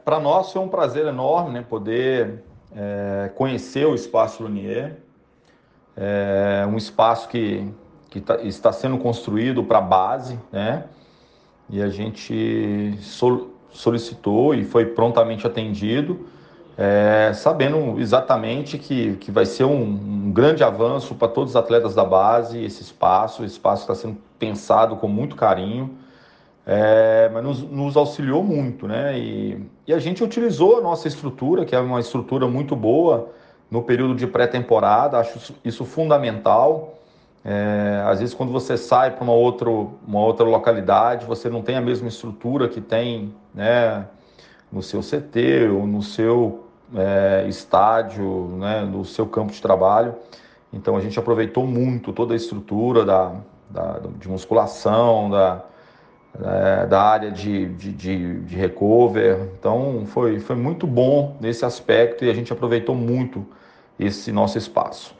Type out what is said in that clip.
Para nós foi um prazer enorme, né, poder conhecer o Espaço Lunier. É um espaço que está sendo construído para a base, né? E a gente solicitou e foi prontamente atendido, sabendo exatamente que vai ser um grande avanço para todos os atletas da base, esse espaço está sendo pensado com muito carinho, mas nos auxiliou muito, né? E a gente utilizou a nossa estrutura, que é uma estrutura muito boa, no período de pré-temporada, acho isso fundamental. Às vezes, quando você sai para uma outra localidade, você não tem a mesma estrutura que tem, né, no seu CT ou no seu estádio, né, no seu campo de trabalho. Então, a gente aproveitou muito toda a estrutura de musculação, da área de recover. Então, foi muito bom nesse aspecto e a gente aproveitou muito esse nosso espaço.